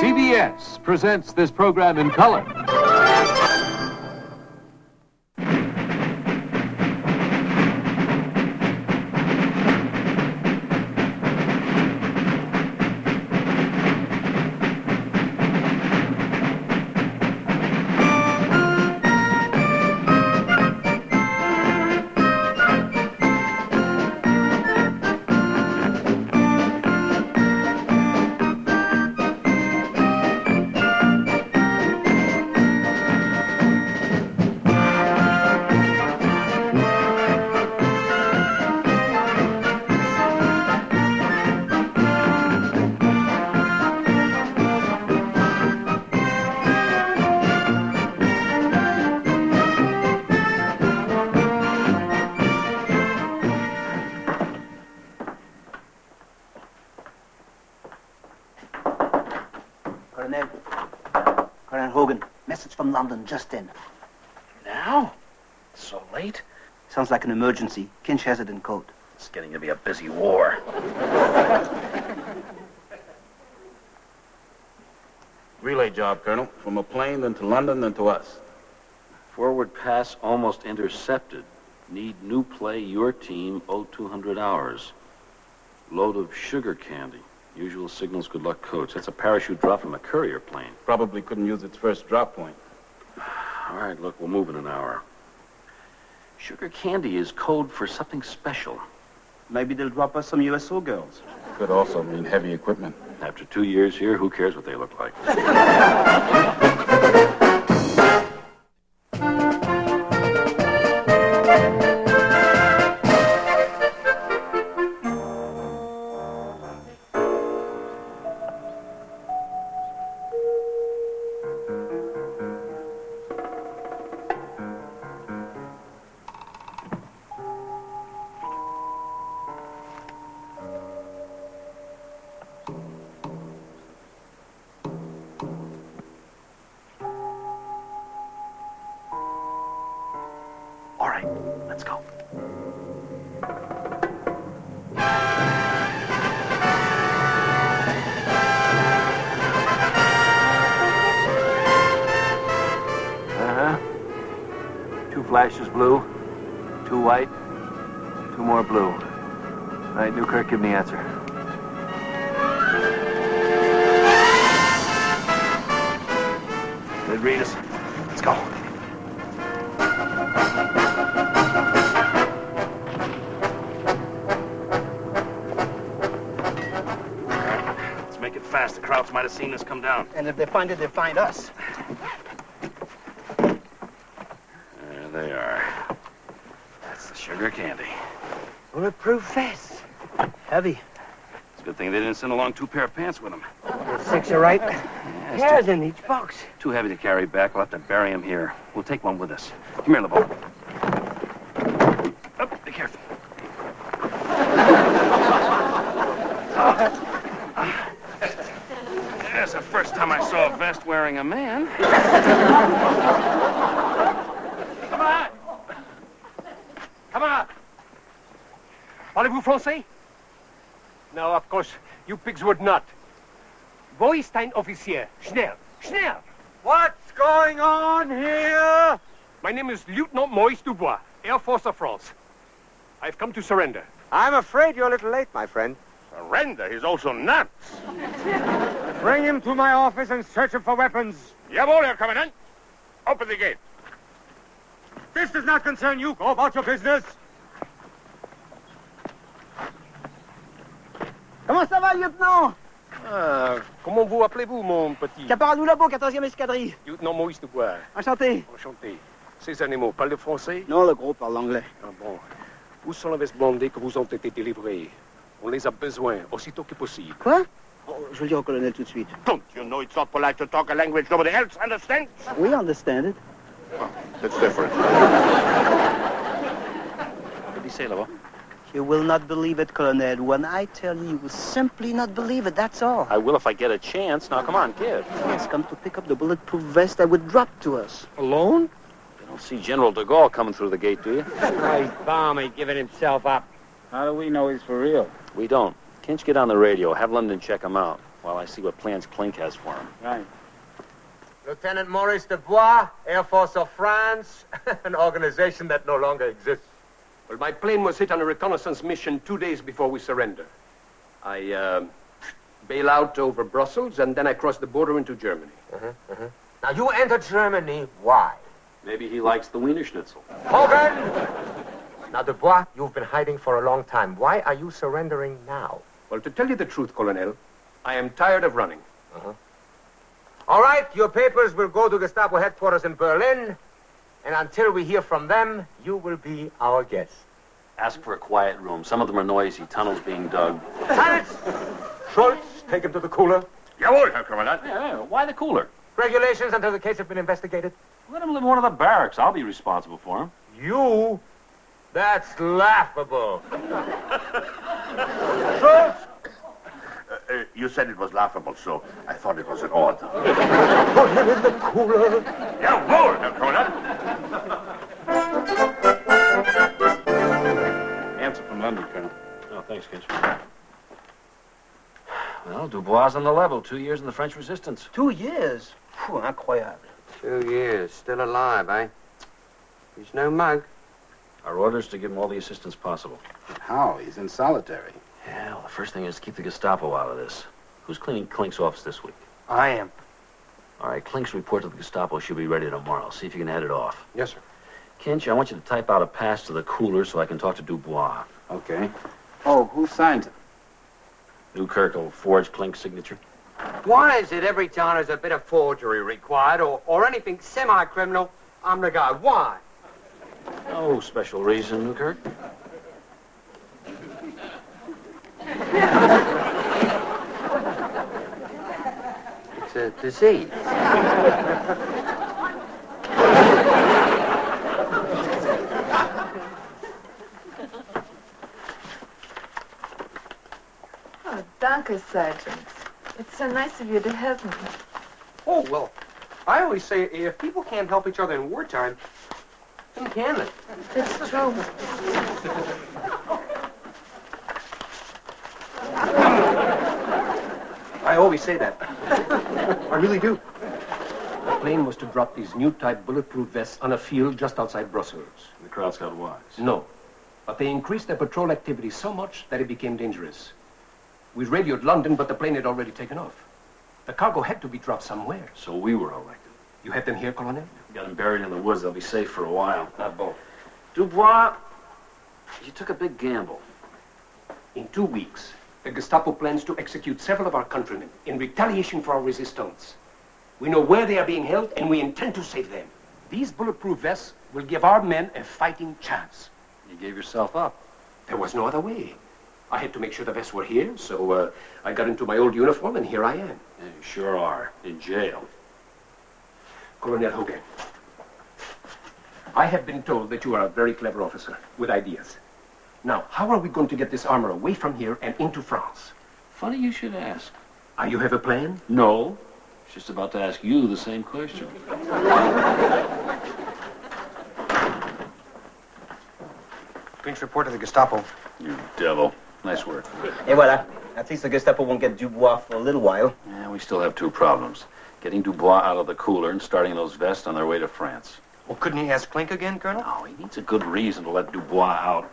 CBS presents this program in color. Colonel Hogan, message from London just in. Now? So late? Sounds like an emergency. Kinch has it in code. It's getting to be a busy war. Relay job, Colonel. From a plane, then to London, then to us. Forward pass almost intercepted. Need new play, your team, 0200 hours. Load of sugar candy. Usual signals, good luck, coach. That's a parachute drop from a courier plane. Probably couldn't use its first drop point. All right, look, we'll move in an hour. Sugar candy is code for something special. Maybe they'll drop us some USO girls. Could also mean heavy equipment. After 2 years here, who cares what they look like? All right, let's go. Two flashes blue, two white, two more blue. All right, Newkirk, give me the answer. Good, read us. Let's go. Let's make it fast. The crowds might have seen us come down. And if they find it, they find us. There they are. That's the sugar candy. Bulletproof vest. Heavy. It's a good thing they didn't send along 2 pair of pants with them. Six are right. Yeah, Pairs in each box. too heavy to carry back. We'll have to bury him here. We'll take one with us. Come here, LeBeau. Up, be careful. That's the first time I saw a vest wearing a man. Come on! Come on! Parlez-vous français? No, of course, you pigs would not. Wo ist dein Offizier? Schnell! Schnell! What's going on here? My name is Lieutenant Maurice Dubois, Air Force of France. I've come to surrender. I'm afraid you're a little late, my friend. Surrender? He's also nuts. Bring him to my office and search him for weapons. Jawohl, Herr Kommandant. Open the gate. This does not concern you. Go about your business. Comment ça va, lieutenant? Comment vous appelez-vous, mon petit? Caporal Doulabo, 14e escadrille. Lieutenant Maurice Dubois. Enchanté. Enchanté. Ces animaux parlent français? Non, le gros parle anglais. Ah bon. Où sont les vestes blindées que vous ont été délivrées? On les a besoin, aussitôt que possible. Quoi? Oh, je vais le dire au colonel tout de suite. Don't you know it's not polite to talk a language nobody else understands? We understand it. That's different. What did he say, LeBeau? You will not believe it, Colonel. When I tell you, you will simply not believe it, that's all. I will if I get a chance. Now, come on, kid. Yes, come to pick up the bulletproof vest that would drop to us. Alone? You don't see General de Gaulle coming through the gate, do you? He's balmy, giving himself up. How do we know he's for real? We don't. Kinch, get on the radio. Have London check him out while I see what plans Klink has for him. Right. Lieutenant Maurice Dubois, Air Force of France, an organization that no longer exists. Well, my plane was hit on a reconnaissance mission 2 days before we surrender. I bail out over Brussels, and then I cross the border into Germany. Now, you entered Germany. Why? Maybe he likes the Wiener Schnitzel. Hogan! Now, Dubois, you've been hiding for a long time. Why are you surrendering now? Well, to tell you the truth, Colonel, I am tired of running. All right, your papers will go to Gestapo headquarters in Berlin, and until we hear from them, you will be our guest. Ask for a quiet room. Some of them are noisy. Tunnels being dug. Silence! Schultz, take him to the cooler. Jawohl, Herr Kommandant. Yeah, why the cooler? Regulations until the case has been investigated. Let him live in one of the barracks. I'll be responsible for him. You? That's laughable. Schultz! You said it was laughable, so I thought it was an order. Put him in the cooler. Jawohl, Herr Kommandant. Answer from London, Colonel. Oh, thanks, Kinch. Well, Dubois on the level. 2 years in the French resistance. 2 years? Phew, incroyable. 2 years, still alive, eh? He's no mug. Our orders to give him all the assistance possible. How? He's in solitary. Yeah, well, the first thing is to keep the Gestapo out of this. Who's cleaning Klink's office this week? I am. All right, Klink's report to the Gestapo should be ready tomorrow. See if you can head it off. Yes, sir. Kinch, I want you to type out a pass to the cooler so I can talk to Dubois. Okay. Oh, who signs it? Newkirk will forge Klink's signature. Why is it every time there's a bit of forgery required or anything semi-criminal, I'm the guy? Why? No special reason, Newkirk. It's a disease. Oh, danke, Sergeant. It's so nice of you to help me. Oh, well, I always say if people can't help each other in wartime, then can they? It's true. I always say that. I really do. The plane was to drop these new type bulletproof vests on a field just outside Brussels. The crowds got wise. No. But they increased their patrol activity so much that it became dangerous. We radioed London, but the plane had already taken off. The cargo had to be dropped somewhere. So we were elected. You had them here, Colonel? Got them buried in the woods. They'll be safe for a while. Not both. Dubois, you took a big gamble. In 2 weeks, the Gestapo plans to execute several of our countrymen in retaliation for our resistance. We know where they are being held, and we intend to save them. These bulletproof vests will give our men a fighting chance. You gave yourself up. There was no other way. I had to make sure the vests were here, so I got into my old uniform, and here I am. Yeah, you sure are. In jail. Colonel Hogan, I have been told that you are a very clever officer with ideas. Now, how are we going to get this armor away from here and into France? Funny you should ask. You have a plan? No. Just about to ask you the same question. Klink's report to the Gestapo. You devil. Nice work. Et voilà. At least the Gestapo won't get Dubois for a little while. Yeah, we still have 2 problems. Getting Dubois out of the cooler and starting those vests on their way to France. Well, couldn't he ask Klink again, Colonel? No, he needs a good reason to let Dubois out.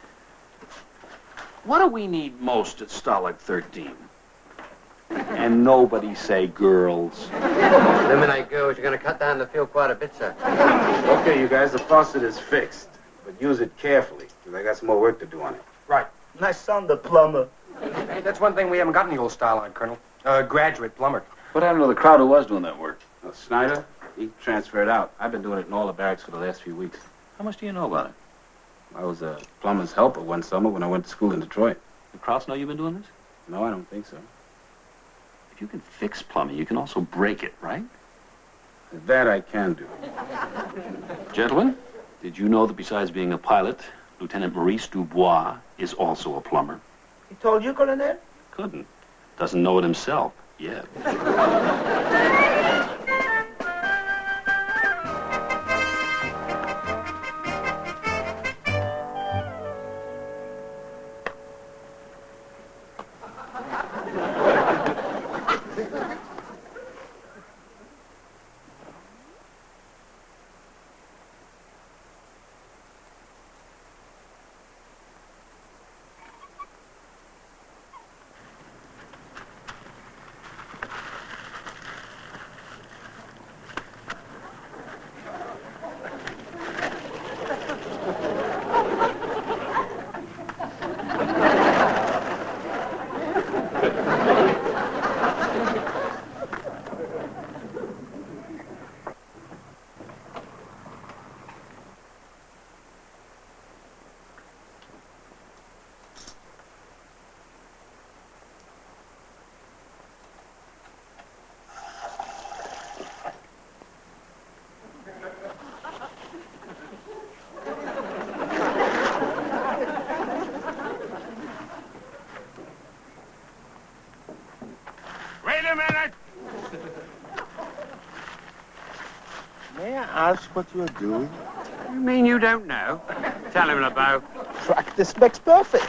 What do we need most at Stalag 13? And nobody say girls. Eliminate girls, you're going to cut down the field quite a bit, sir. Okay, you guys, the faucet is fixed. But use it carefully, because I got some more work to do on it. Right. My son, the plumber. Hey, that's one thing we haven't got in the old style on, Colonel. Graduate plumber. What happened to the crowd who was doing that work? Well, Snyder, he transferred out. I've been doing it in all the barracks for the last few weeks. How much do you know about it? I was a plumber's helper one summer when I went to school in Detroit. The Krauts know you've been doing this? No, I don't think so. If you can fix plumbing, you can also break it, right? That I can do. Gentlemen, did you know that besides being a pilot, Lieutenant Maurice Dubois is also a plumber? He told you, Colonel? Couldn't. Doesn't know it himself yet. a minute. May I ask what you're doing? You mean you don't know? Tell him, LeBeau. Practice makes perfect.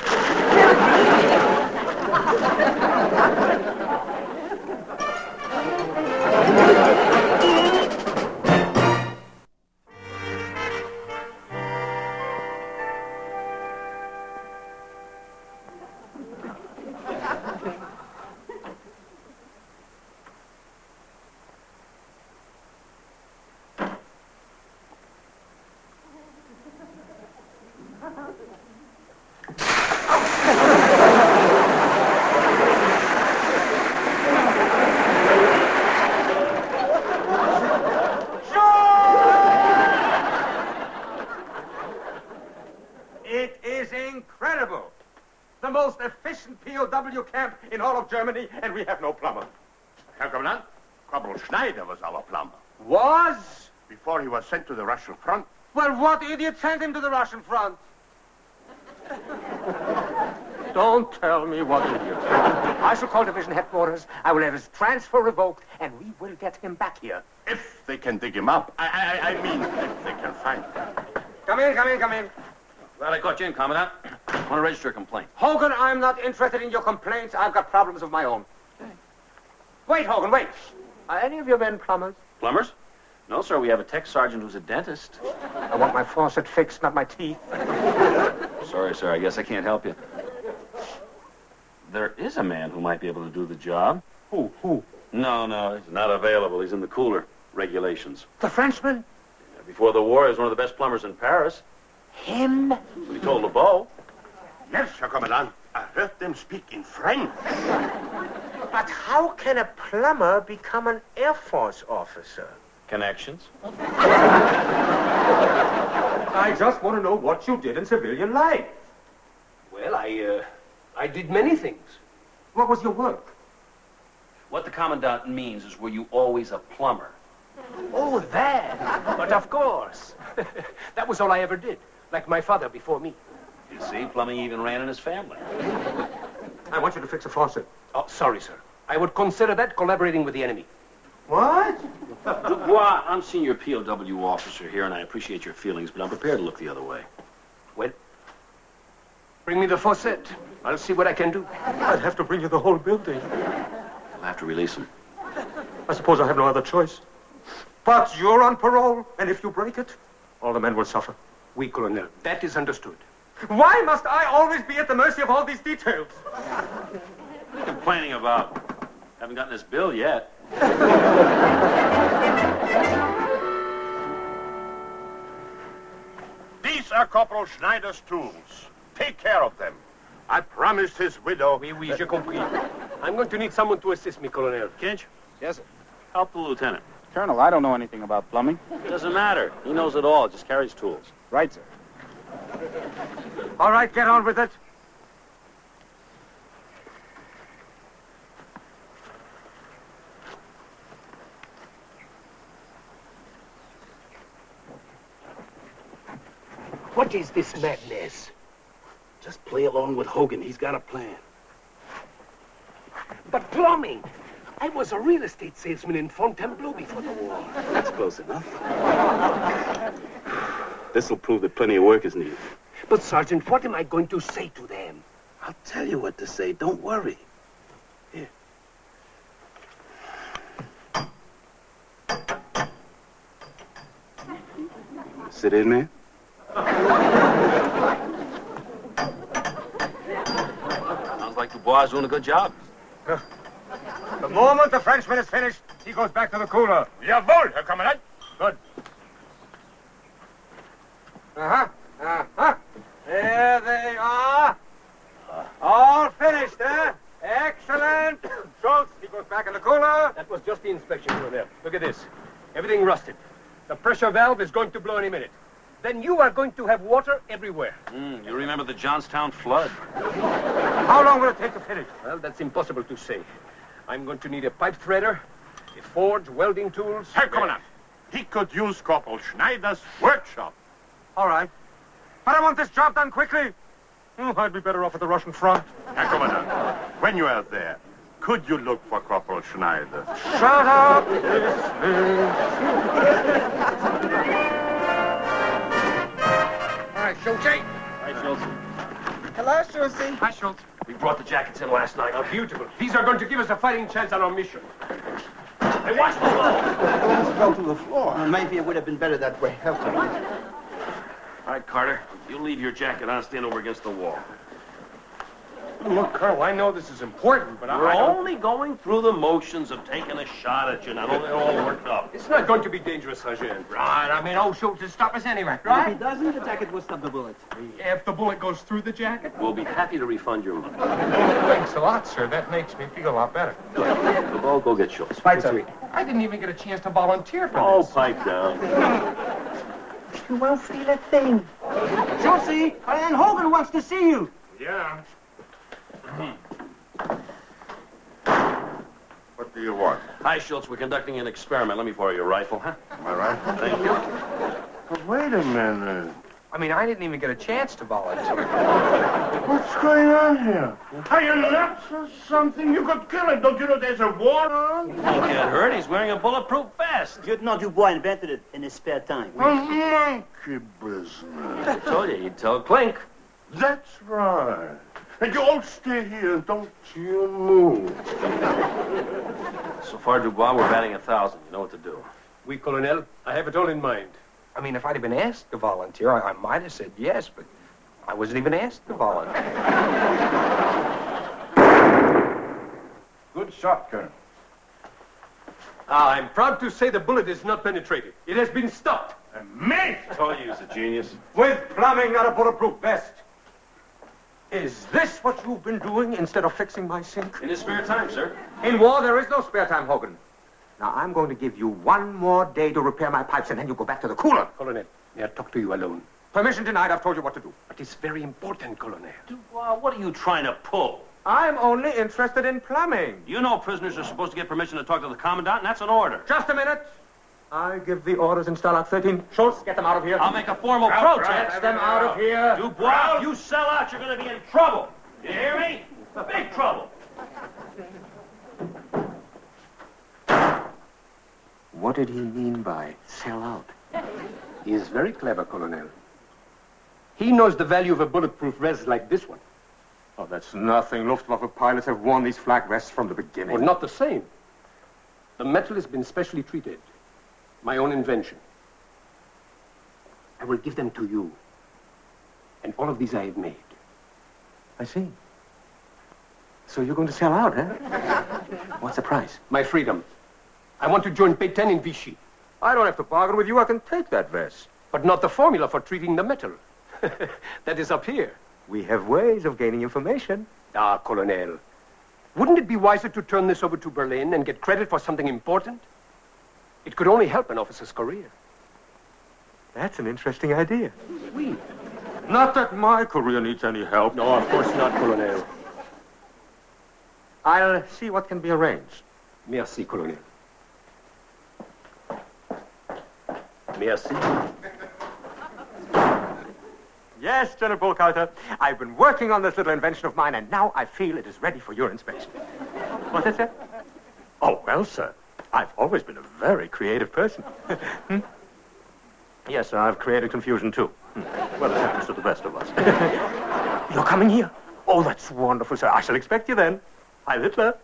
It is incredible. The most efficient POW camp in all of Germany, and we have no plumber. Herr Commandant, Corporal Schneider was our plumber. Was? Before he was sent to the Russian front. Well, what idiot sent him to the Russian front? Don't tell me what idiot. I shall call division headquarters. I will have his transfer revoked, and we will get him back here. If they can dig him up. I mean, if they can find him. Come in, come in, come in. Glad I caught you in, Commandant. I want to register a complaint. Hogan, I'm not interested in your complaints. I've got problems of my own. Wait, Hogan, wait. Are any of your men plumbers? Plumbers? No, sir. We have a tech sergeant who's a dentist. I want my faucet fixed, not my teeth. Sorry, sir. I guess I can't help you. There is a man who might be able to do the job. Who? No, he's not available. He's in the cooler. Regulations. The Frenchman? Before the war, he was one of the best plumbers in Paris. Him? We told LeBeau. Yes, Herr Commandant. I heard them speak in French. But how can a plumber become an Air Force officer? Connections. I just want to know what you did in civilian life. Well, I did many things. What was your work? What the Commandant means is, were you always a plumber? Oh, that. But of course. That was all I ever did. Like my father before me. You see, plumbing even ran in his family. I want you to fix a faucet. Oh, sorry, sir. I would consider that collaborating with the enemy. What? Dubois, I'm senior POW officer here, and I appreciate your feelings, but I'm prepared to look the other way. Well, bring me the faucet. I'll see what I can do. I'd have to bring you the whole building. I'll have to release him. I suppose I have no other choice. But you're on parole, and if you break it, all the men will suffer. Oui, Colonel. That is understood. Why must I always be at the mercy of all these details? What are you complaining about? Haven't gotten this bill yet. These are Corporal Schneider's tools. Take care of them. I promised his widow... Oui, j'ai compris. I'm going to need someone to assist me, Colonel. Kinch, Yes, sir. help the lieutenant. Colonel, I don't know anything about plumbing. Doesn't matter. He knows it all. Just carries tools. Right, sir. All right, get on with it. What is this madness? Just play along with Hogan. He's got a plan. But plumbing! I was a real estate salesman in Fontainebleau before the war. That's close enough. This'll prove that plenty of work is needed. But, Sergeant, what am I going to say to them? I'll tell you what to say. Don't worry. Here. Sit in, man. Sounds like Dubois is doing a good job. The moment the Frenchman is finished, he goes back to the cooler. Jawohl, Herr Kommandant. Good. There they are. All finished, eh? Excellent. Schultz, he goes back in the cooler. That was just the inspection, Colonel. Look at this. Everything rusted. The pressure valve is going to blow any minute. Then you are going to have water everywhere. You remember the Johnstown flood? How long will it take to finish? Well, that's impossible to say. I'm going to need a pipe threader, a forge, welding tools. Herr Kommandant, he could use Corporal Schneider's workshop. All right. But I want this job done quickly. I'd be better off at the Russian front. Herr Kommandant, when you are there, could you look for Corporal Schneider? Shut up! All right, Schultz. Hi, Schultz. Hello, Schultz. Hi, Schultz. We brought the jackets in last night. Oh, beautiful. These are going to give us a fighting chance on our mission. Hey, watch the wall. Let's go to the floor. Maybe it would have been better that way. Help me. All right, Carter. You leave your jacket on. Stand over against the wall. Look, Colonel, I know this is important, but We're I don't... only going through the motions of taking a shot at you. Now, don't get all worked up. It's not going to be dangerous, Sergeant. Right, I mean, old Schultz will stop us anyway, If he right? doesn't, the jacket will stop the bullet. If the bullet goes through the jacket? We'll be happy to refund your money. Thanks a lot, sir. That makes me feel a lot better. We'll go get Schultz. Right, sir. I didn't even get a chance to volunteer for Oh, this. pipe down. You won't feel a thing. Schultz, Colonel Hogan wants to see you. Yeah. What do you want? Hi, Schultz. We're conducting an experiment. Let me borrow your rifle, huh? My rifle? Thank you. But wait a minute. I mean, I didn't even get a chance to volunteer. What's going on here? Are you nuts or something? You could kill him. Don't you know there's a war on? He won't get hurt. He's wearing a bulletproof vest. Lieutenant Dubois invented it in his spare time. A monkey business. I told you, he'd tell Clink. That's right. And you all stay here and don't you move. So far, Dubois, we're batting 1,000. You know what to do. Oui, Colonel. I have it all in mind. I mean, if I'd have been asked to volunteer, I might have said yes, but I wasn't even asked to volunteer. Good shot, Colonel. I'm proud to say the bullet is not penetrated. It has been stopped. Me? I told you he was a genius. With plumbing, not a bulletproof vest. Is this what you've been doing instead of fixing my sink? In his spare time, sir. In war, there is no spare time, Hogan. Now, I'm going to give you one more day to repair my pipes, and then you go back to the cooler. Colonel, may I talk to you alone? Permission denied. I've told you what to do. But it's very important, Colonel. Dubois, what are you trying to pull? I'm only interested in plumbing. You know prisoners are supposed to get permission to talk to the commandant, and that's an order. Just a minute. I give the orders in Stalag 13. Schultz, get them out of here. I'll make a formal protest. Get them out of here. Dubois, if you sell out, you're going to be in trouble. You hear me? Big trouble. What did he mean by sell out? He is very clever, Colonel. He knows the value of a bulletproof vest like this one. Oh, that's nothing. Luftwaffe pilots have worn these flak vests from the beginning. Well, not the same. The metal has been specially treated. My own invention. I will give them to you. And all of these I have made. I see. So you're going to sell out, huh? What's the price? My freedom. I want to join Pétain in Vichy. I don't have to bargain with you. I can take that vest. But not the formula for treating the metal. That is up here. We have ways of gaining information. Ah, Colonel. Wouldn't it be wiser to turn this over to Berlin and get credit for something important? It could only help an officer's career. That's an interesting idea. Oui. Not that my career needs any help. No, of course not, Colonel. I'll see what can be arranged. Merci, Colonel. Merci. Yes, General Burkhalter. I've been working on this little invention of mine, and now I feel it is ready for your inspection. What's that, sir? Oh, well, sir, I've always been a very creative person. Yes, sir, I've created confusion, too. Well, it happens to the best of us. You're coming here? Oh, that's wonderful, sir. I shall expect you then. Hi, Hitler.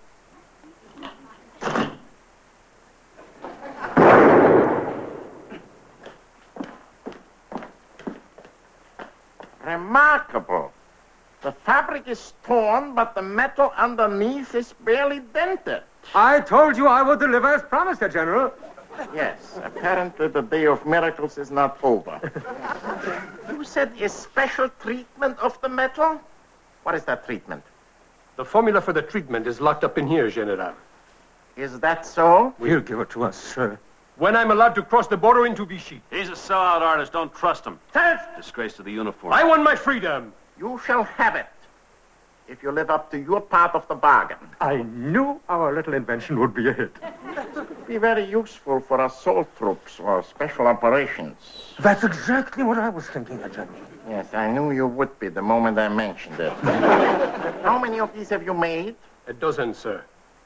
Remarkable. The fabric is torn, but the metal underneath is barely dented. I told you I would deliver as promised, Herr General. Yes, apparently the day of miracles is not over. You said a special treatment of the metal? What is that treatment? The formula for the treatment is locked up in here, General. Is that so? We'll give it to us, sir. When I'm allowed to cross the border into Vichy. He's a sellout artist. Don't trust him. Sir, Disgrace to the uniform. I want my freedom. You shall have it, if you live up to your part of the bargain. I knew our little invention would be a hit. Be very useful for assault troops or special operations. That's exactly what I was thinking, Herr General. Yes, I knew you would be the moment I mentioned it. How many of these have you made? A dozen, sir.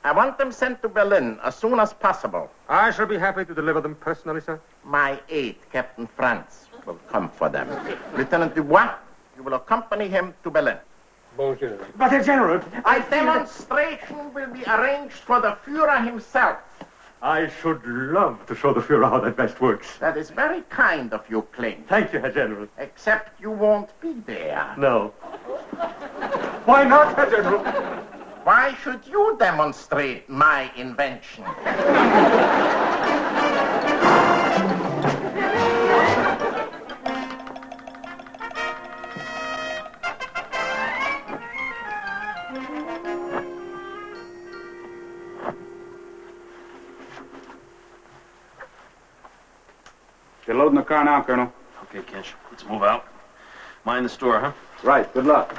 I want them sent to Berlin as soon as possible. I shall be happy to deliver them personally, sir. My aide, Captain Franz, will come for them. Lieutenant Dubois, you will accompany him to Berlin. Bonjour. But, General, A demonstration will be arranged for the Führer himself. I should love to show the Führer how that vest works. That is very kind of you, Kling. Thank you, Herr General. Except you won't be there. No. Why not, Herr General? Why should you demonstrate my invention? They're loading the car now, Colonel. Okay, Kinch, let's move out. Mind the store, huh? Right, good luck.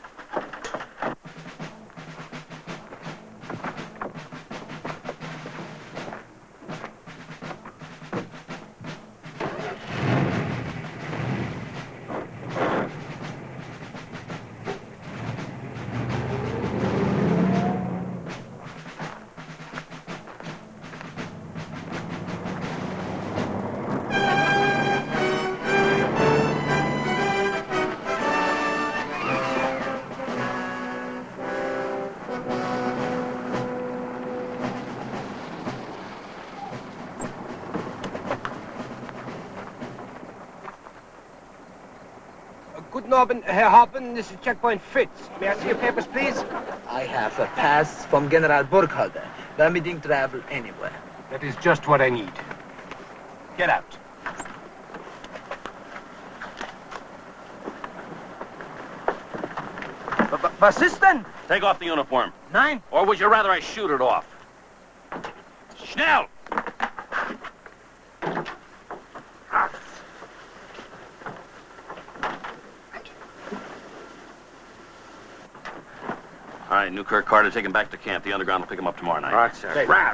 Guten Abend, Herr Hauptmann. This is Checkpoint Fritz. May I see your papers, please? I have a pass from General Burkhalter, permitting travel anywhere. That is just what I need. Get out. Was ist denn? Take off the uniform. Nein. Or would you rather I shoot it off? Schnell! All right, Newkirk, Carter, take him back to camp. The underground will pick him up tomorrow night. Right, sir. Right.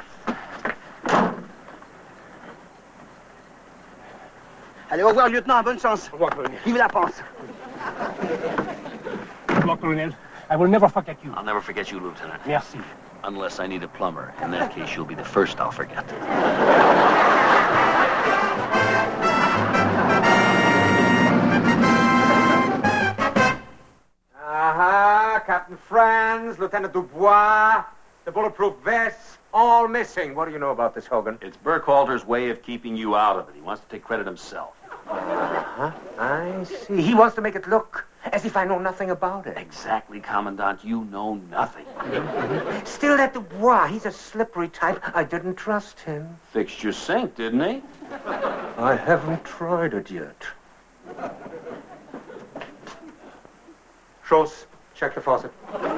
Allez, au revoir, lieutenant. Bonne chance. Au revoir, colonel. Vive la France. Au revoir, colonel. I will never forget you. I'll never forget you, Lieutenant. Merci. Unless I need a plumber. In that case, you'll be the first I'll forget. Aha, Captain Franz, Lieutenant Dubois, the bulletproof vests, all missing. What do you know about this, Hogan? It's Burkhalter's way of keeping you out of it. He wants to take credit himself. Uh-huh. I see. He wants to make it look as if I know nothing about it. Exactly, Commandant. You know nothing. Still, that Dubois, he's a slippery type. I didn't trust him. Fixed your sink, didn't he? I haven't tried it yet. Schultz, check the faucet.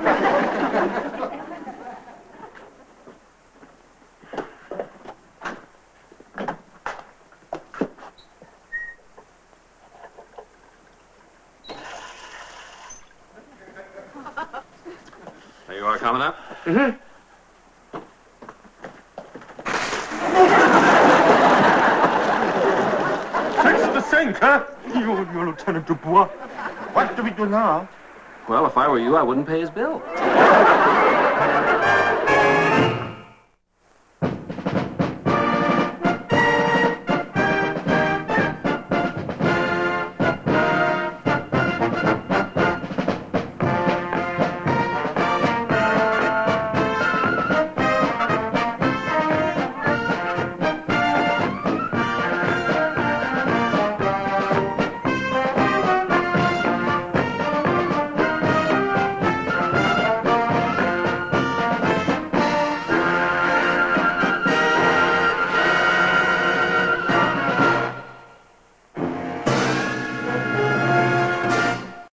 There you are, Commandant. Mm-hmm. Fix the sink, huh? You're Lieutenant Dubois. What do we do now? Well, if I were you, I wouldn't pay his bill.